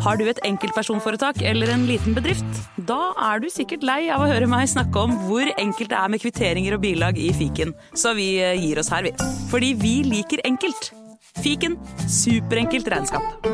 Har du et enkeltpersonforetak eller en liten bedrift? Da du sikkert lei av å høre meg snakke om hvor enkelt det med kvitteringer og bilag i fiken. Så vi gir oss her, vi. Fordi vi liker enkelt. Fiken, superenkelt regnskap.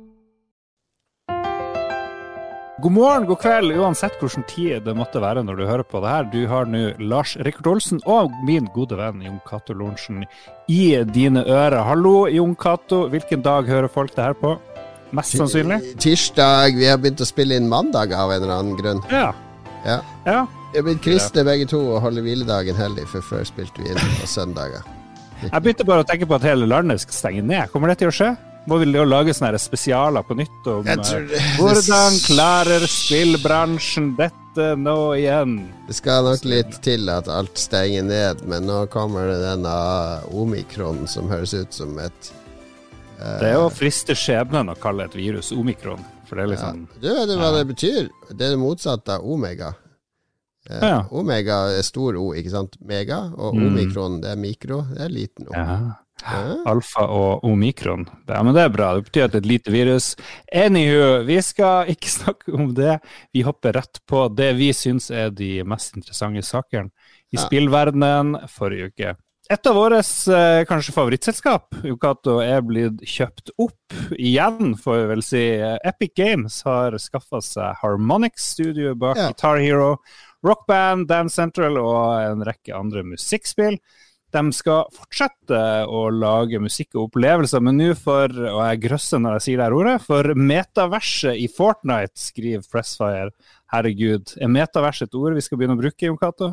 God morgen, god kveld, uansett hvordan tid det måtte være når du hører på det her. Du har nå Lars Rikard Olsen og min gode venn Jon Cato Lorentzen i dine ører. Hallo, Jon Cato. Hvilken dag hører folk det her på? Mest sannsynlig? Tirsdag. Vi har begynt å spille inn mandag av en eller annen grunn. Ja. Vi har blitt kristne begge to og holder hviledagen heldig, for før spilte vi inn på søndager. Jeg begynte bare å tenke på at hele landet skal stenge ned. Kommer det til å skje? Må vi lage sånne spesialer på nytt om hvordan klarer spillbransjen dette nå igjen? Det skal nok litt til at alt stenger ned, men nå kommer det denne omikron som høres ut som et det jo å friste skjebnen å kalle et virus omikron, for det liksom Du vet hva det betyr? Det det motsatte av omega. Omega stor O, ikke sant? Mega, og omikron det mikro, det liten O. Alfa og omikron. Men det bra, det betyr at det et lite virus. Anywho, vi skal ikke snakke om det. Vi hopper rett på det vi synes de mest interessante sakene i spillverdenen forrige uke. Et av våres kanskje favorittselskap, Jon Cato, blitt kjøpt opp igjen, får vi vel si. Epic Games har skaffet seg Harmonix Studio bak Guitar Hero, Rock Band, Dance Central og en rekke andre musikkspill. De skal fortsette å lage musikk og opplevelser, men nå og jeg grøsser når jeg sier det her ordet, for metaverset i Fortnite, skriver Pressfire. Herregud, metaverset et ord vi skal begynne å bruke, Jon Cato?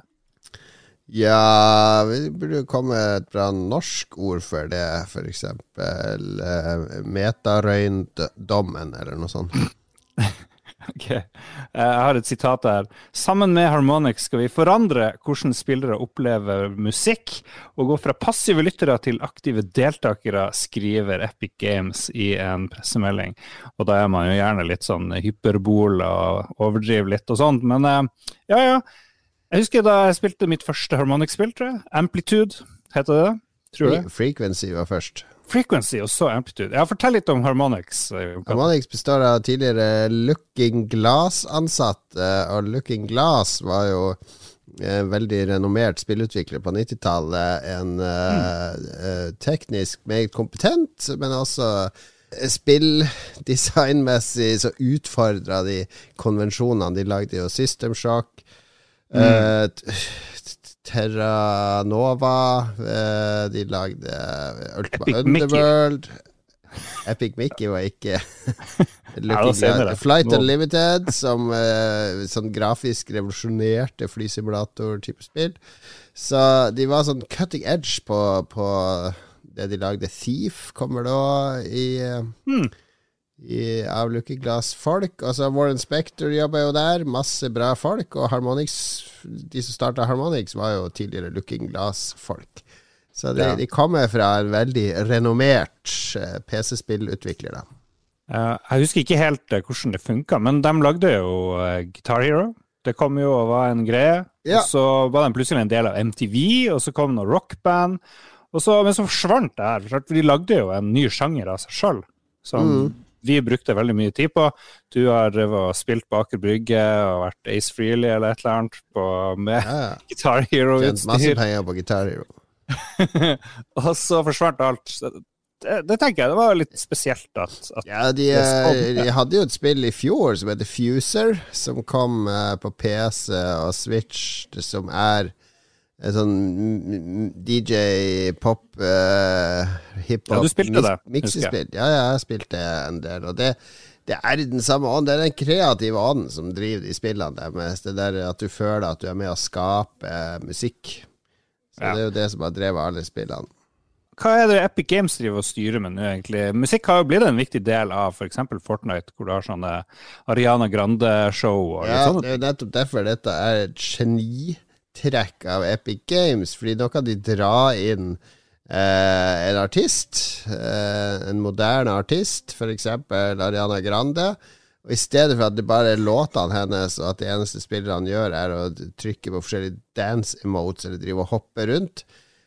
Ja, vi burde komme et bra norsk ord for det, for eksempel metarøyndommen, eller noe sånt. Ok, jeg har et sitat her. Sammen med Harmonix skal vi forandre hvordan spillere opplever musikk, og gå fra passive lyttere til aktive deltakere, skriver Epic Games i en pressemelding. Og da man jo gjerne litt sånn hyperbol og overdriver litt og sånt, men jeg husker da jeg spilte mitt første Harmonix-spill, tror jeg. Amplitude, heter det? Tror jeg. Frequency var først. Frequency og så Amplitude. Ja, fortell litt om Harmonix. Harmonix består av tidligere Looking Glass-ansatte, og Looking Glass var jo en veldig renommert spillutvikler på 90-tallet. En teknisk meget kompetent, men også spilldesignmessig så utfordret de konvensjonene. De lagde jo System Shock, Terra Nova, de lagde Ultima Underworld. Epic Mickey var ikke Flight Unlimited, som sånn grafisk revolusjonerte flysimulator-type spill. Så de var sånn cutting edge på det de lagde. Thief kommer da av Looking Glass folk. Altså Warren Spector jobber jo der, masse bra folk, og Harmonix, de som startet Harmonix var jo tidligere Looking Glass folk. Så de kommer fra en veldig renommert PC-spillutvikler da. Jeg husker ikke helt hvordan det funket, men de lagde jo Guitar Hero. Det kom jo og var en greie, og så var de plutselig en del av MTV, og så kom noe Rock Band, men så forsvant det her, for de lagde jo en ny sjanger av seg selv, som vi brukte veldig mye tid på. Du har spilt på Aker Brygge og vært Ace Frehley eller et eller annet med Guitar Hero. Tjent masse penger på Guitar Hero. Og så forsvant alt. Det tenker jeg, det var litt spesielt at de hadde jo et spill i fjor som heter Fuser, som kom på PC og Switch, som en sånn DJ, pop, hiphop, miksespill. Ja, jeg spilte en del, og det i den samme ånden. Det den kreative ånden som driver de spillene deres. Det der at du føler at du med å skape musikk. Så det jo det som har drevet alle spillene. Hva det Epic Games driver og styrer med nå egentlig? Musikk har jo blitt en viktig del av for eksempel Fortnite, hvor du har sånne Ariana Grande-show og litt sånn. Det jo nettopp derfor dette et genitrekk av Epic Games, fordi nå kan de dra inn en artist, en moderne artist, for eksempel Ariana Grande, og i stedet for at det bare låtene hennes, og at det eneste spillerne gjør å trykke på forskjellige dance emotes, eller drive og hoppe rundt,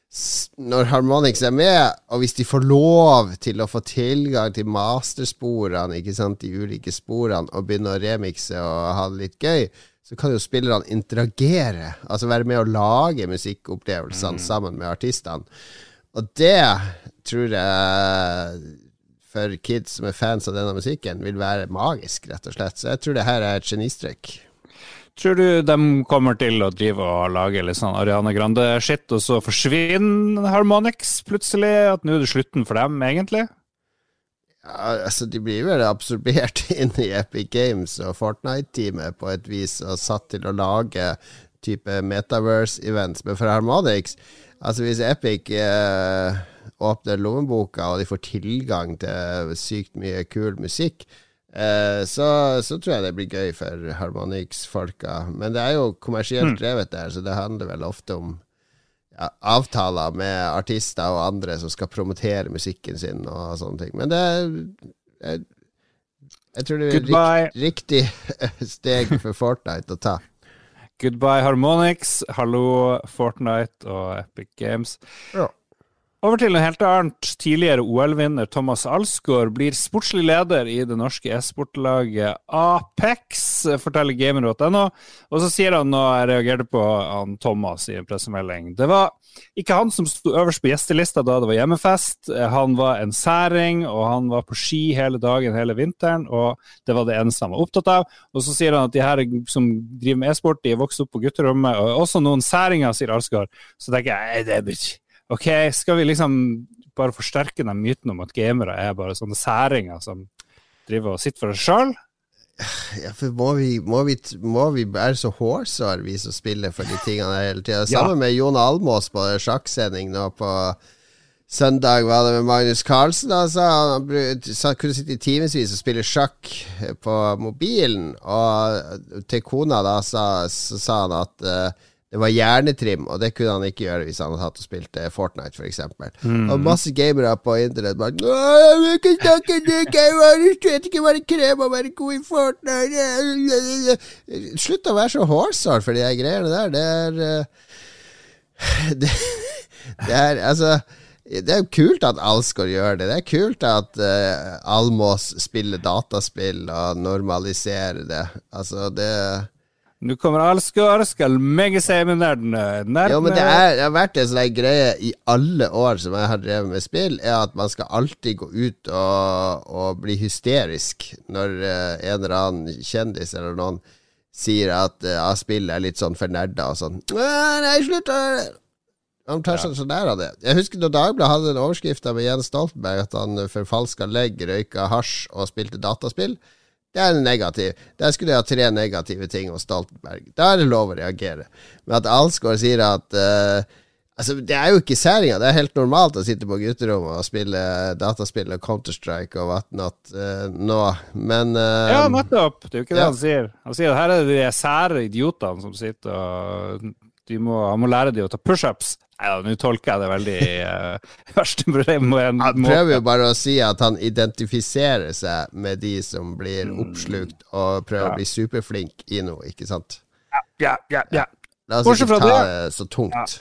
når Harmonix med, og hvis de får lov til å få tilgang til mastersporene, ikke sant, de ulike sporene, og begynne å remikse og ha det litt gøy, så kan jo spillerne interagere, altså være med å lage musikkopplevelsene sammen med artistene. Og det tror jeg for kids som fans av denne musikken vil være magisk, rett og slett. Så jeg tror det her et genistrekk. Tror du de kommer til å drive og lage litt sånn Ariana Grande-shit, og så forsvinner Harmonix plutselig, at nå det slutten for dem, egentlig? Ja, altså de blir vel absorbert inn i Epic Games og Fortnite-teamet på et vis, og satt til å lage type Metaverse-events. Men for Harmonix, altså hvis Epic åpner lommeboka, og de får tilgang til sykt mye kul musikk, så tror jeg det blir gøy for Harmonix-folka. Men det jo kommersielt drevet der, så det handler vel ofte om avtaler med artister og andre som skal promotere musikken sin og sånne ting. Men det jeg tror det riktig steg for Fortnite å ta. Goodbye Harmonix, hallo Fortnite og Epic Games. Ja. Over til noe helt annet. Tidligere OL-vinner Thomas Alsgaard blir sportslig leder i det norske e-sportlaget Apex, forteller Gamer.no. Og så sier han, og jeg reagerte på han Thomas i en pressemelding, det var ikke han som stod øverst på gjestelista da det var hjemmefest. Han var en særing, og han var på ski hele dagen, hele vinteren, og det var det eneste han var opptatt av. Og så sier han at de her som driver med e-sport, de vokste opp på gutterommet, og også noen særinger, sier Alsgaard. Så tenker jeg, det ikke... Ok, skal vi liksom bare forsterke den myten om at gamere bare sånne særinger som driver og sitter for oss selv? Ja, for må vi være så hårsår, vi som spiller for de tingene her hele tiden. Sammen med Jon Almås på sjakksending nå på søndag var det med Magnus Carlsen. Han kunne sitte i timesvis og spille sjakk på mobilen, og til kona da så sa han at det var hjernetrim, og det kunne han ikke gjøre hvis han hadde hatt og spilt Fortnite, for eksempel. Og masse gamere på internett bare jeg vil ikke snakke det, jeg vet ikke hva det krever å være god i Fortnite. Slutt å være så hårsår for de her greiene der. Det jo kult at Alsgaard gjør det. Det kult at Almås spiller dataspill og normaliserer det. Altså, det Nå kommer Alsgaard, skal mega se med nerdene. Jo, men det har vært en sånn greie i alle år som jeg har drevet med spill, at man skal alltid gå ut og bli hysterisk når en eller annen kjendis eller noen sier at spillet litt sånn for nerder og sånn. Nei, slutt! Han tar sånn der av det. Jeg husker da Dagbladet hadde en overskrift med Jens Stoltenberg at han forfalska legg, røyka hasj og spilte dataspill. Det negativ. Der skulle jeg ha 3 negative ting hos Stoltenberg. Da det lov å reagere. Men at Alsgaard sier at altså, det jo ikke særinger. Det helt normalt å sitte på gutterommet og spille dataspill og Counter-Strike og whatnot nå. Men ja, nettopp. Det jo ikke det han sier. Han sier at her det de sære idiotene som sitter og han må lære de å ta push-ups. Nei, nå tolker jeg det veldig verste problem. Han prøver jo bare å si at han identifiserer seg med de som blir oppslukt og prøver å bli superflink i noe, ikke sant? Ja. La oss ikke ta det så tungt.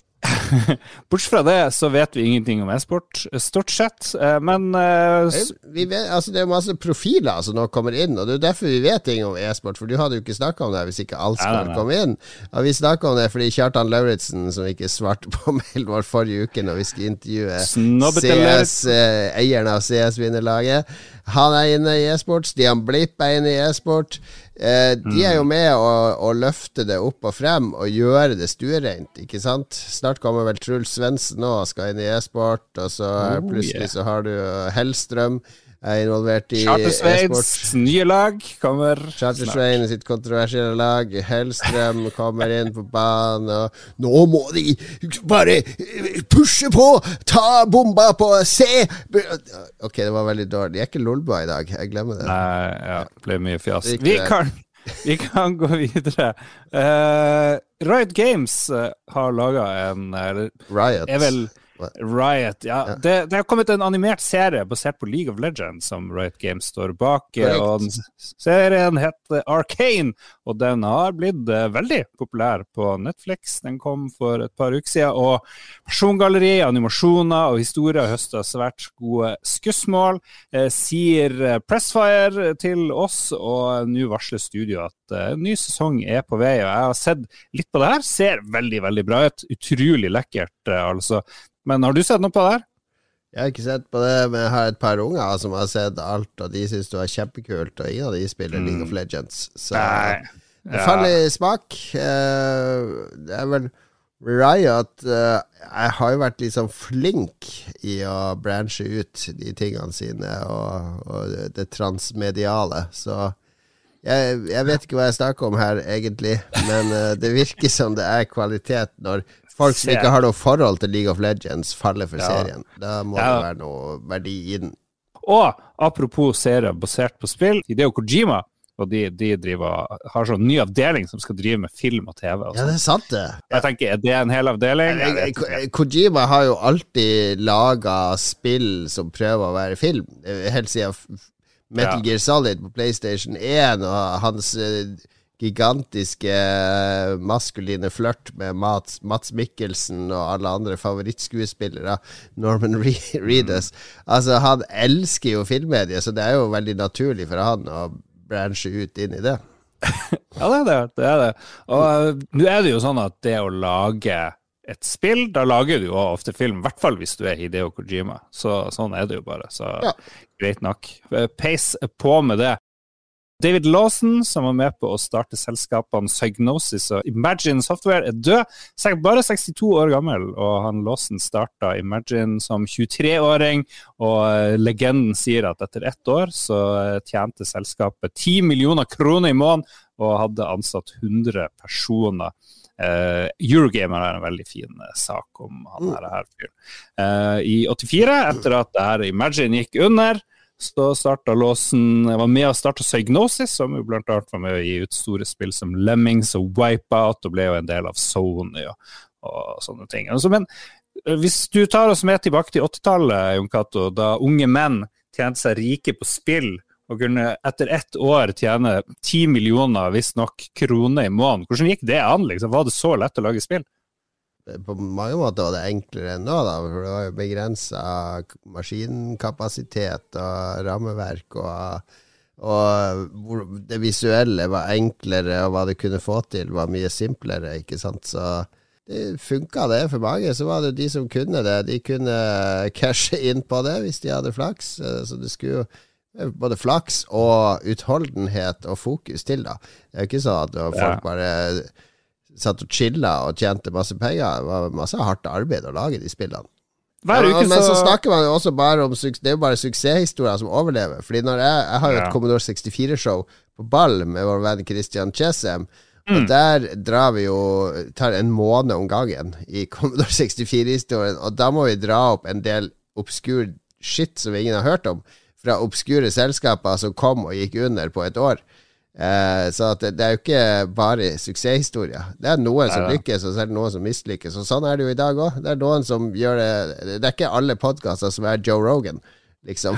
Bortsett fra det så vet vi ingenting om e-sport stort sett, men vi vet, altså det masse profiler som nå kommer inn, og det derfor vi vet ting om e-sport, for du hadde jo ikke snakket om det hvis ikke Alsgaard kom inn, og vi snakket om det fordi Kjartan Lauritzen som ikke svarte på mailen vår forrige uke når vi skulle intervjue eieren av CS-vinnerlaget, han inne i e-sport, Stian Blipp inne i e-sport. De jo med å løfte det opp og frem og gjøre det stuereint, ikke sant? Snart kommer vel Truls Svendsen nå, skal inn i e-sport, og så plutselig så har du Hellstrøm involvert i Charter-Sveins nye lag kommer Charter-Svein sitt kontroversielle lag. Hellstrøm kommer inn på banen, og nå må de bare pushe på, ta bomba på C. Ok, det var veldig dårlig. Jeg ikke Lolbua i dag, jeg glemmer det. Nei, ja, det ble mye fjas. Vi kan gå videre. Riot Games har laget en Riot Riot, ja. Det har kommet en animert serie basert på League of Legends som Riot Games står bak, og den serien heter Arcane, og den har blitt veldig populær på Netflix. Den kom for et par uker siden, og persongalleri, animasjoner og historier høstet svært gode skussmål, sier Pressfire til oss, og nå varsler studio at en ny sesong er på vei, og jeg har sett litt på det her, ser veldig, veldig bra ut, utrolig lekkert altså. Men har du sett noe på det her? Jeg har ikke sett på det, men jeg har et par unger som har sett alt, og de synes det var kjempekult, og ingen av de spiller League of Legends. Så det faller i smak. Det er vel Riot jeg har jo vært liksom flink i å branche ut de tingene sine, og det transmediale, så jeg vet ikke hva jeg snakker om her egentlig, men det virker som det er kvalitet når folk som ikke har noe forhold til League of Legends faller for serien. Da må det være noe verdi i den. Og apropos serier basert på spill, Hideo Kojima, og de har sånn ny avdeling som skal drive med film og TV. Og ja, det er sant det. Jeg tenker, er det en hel avdeling? Kojima har jo alltid laget spill som prøver å være film. Helt siden Metal Gear Solid på PlayStation 1, og hans gigantiske maskuline flørt med Mats Mikkelsen og alle andre favorittskuespillere, Norman Reedus. Altså, han elsker jo filmmediet, så det er jo veldig naturlig for han å branche ut inn i det. Ja, det er det. Og nå er det jo sånn at det å lage et spill, da lager du jo ofte film, i hvert fall hvis du er Hideo Kojima. Så sånn er det jo bare, så greit nok. Peis på med det. David Lawson, som var med på å starte selskapene Psygnosis og Imagine Software, er død. Bare 62 år gammel, og han Lawson startet Imagine som 23-åring, og legenden sier at etter 1 år så tjente selskapet 10 millioner kroner i måneden, og hadde ansatt 100 personer. Eurogamer er en veldig fin sak om han her fyren. I 84, etter at det her Imagine gikk under, så startet Lawson, var med å starte Psygnosis, som jo blant annet var med å gi ut store spill som Lemmings og Wipeout, og ble jo en del av Sony og sånne ting. Altså, men hvis du tar oss med tilbake til 80-tallet, Jon Cato, da unge menn tjente seg rike på spill, og kunne etter 1 år tjene 10 millioner, hvis nok, kroner i måneden. Hvordan gikk det an, liksom? Var det så lett å lage spill? På mange måter var det enklere enn nå, da, for det var jo begrenset maskinkapasitet og rammeverk, og det visuelle var enklere, og hva det kunne få til var mye simplere, ikke sant? Så det funket det for mange. Så var det de som kunne det, de kunne cashe inn på det hvis de hadde flaks, så det skulle jo både flaks og utholdenhet og fokus til da. Det er jo ikke sånn at folk bare satt og chillet og tjente masse penger. Det var masse hardt arbeid å lage de spillene. Men så snakker man jo også bare om det er jo bare suksesshistorier som overlever. Fordi når jeg har jo et Commodore 64-show på Ball med vår venn Christian Chesem, og der tar en måned om gangen i Commodore 64-historien, og da må vi dra opp en del obskur shit som ingen har hørt om, fra obskure selskaper som kom og gikk under på 1 år. Så at det er jo ikke bare suksesshistorier. Det er noen som lykkes, og så er det noen som mislykkes, og sånn er det jo i dag også. Det er noen som gjør det er ikke alle podcaster som er Joe Rogan, liksom.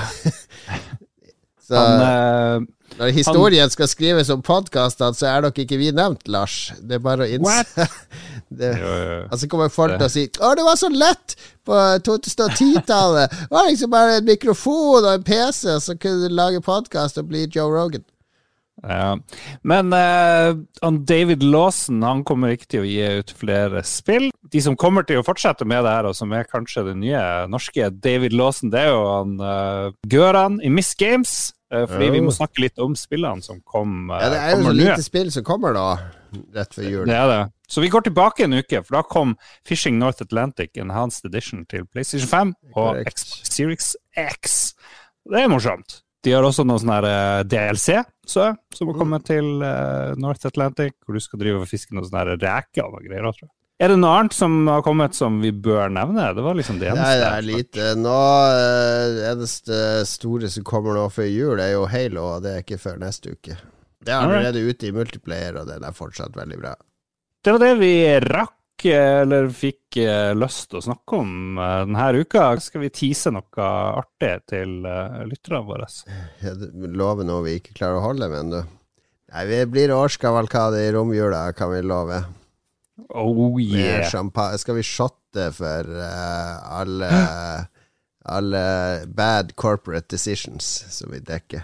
Så når historien skal skrives om podcaster, så er nok ikke vi nevnt, Lars. Det er bare å innse altså kommer folk til å si det var så lett på 2010-tallet. Det var liksom bare en mikrofon og en PC, så kunne du lage podcast og bli Joe Rogan. Ja, men David Lawson, han kommer ikke til å gi ut flere spill. De som kommer til å fortsette med det her, og som er kanskje det nye norske David Lawson, det er jo han Göran i Miss Games, fordi vi må snakke litt om spillene som kom det er jo så lite spill som kommer da rett før jul. Det er det. Så vi går tilbake en uke, for da kom Fishing North Atlantic Enhanced Edition til PlayStation 5 og Xbox Series X. Det er morsomt. De har også noen sånne her DLC som har kommet til North Atlantic, hvor du skal drive og fiske noen sånne her reker og greier, tror jeg. Er det noe annet som har kommet som vi bør nevne? Det var liksom det eneste. Nei, det er lite. Nå eneste store som kommer nå før jul er jo Halo, og det er ikke før neste uke. Det er allerede ute i multiplayer, og den er fortsatt veldig bra. Det var det vi rakk eller fikk lyst til å snakke om denne uka? Skal vi tease noe artig til lytterne våre? Jeg lover noe vi ikke klarer å holde, men nei, vi blir årskavalkade i romjula, kan vi love. Oh yeah. Med champagne. Skal vi shotte for alle bad corporate decisions som vi dekker?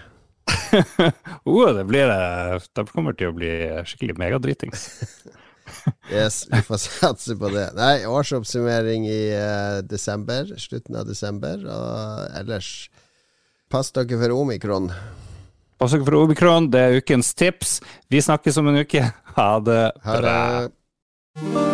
Det kommer til å bli skikkelig megadritings. Yes, vi får satse på det. Nei, årsoppsummering i desember, slutten av desember, og ellers pass dere for omikron. Pass dere for omikron, det ukens tips. Vi snakkes om en uke. Ha det bra. Ha det.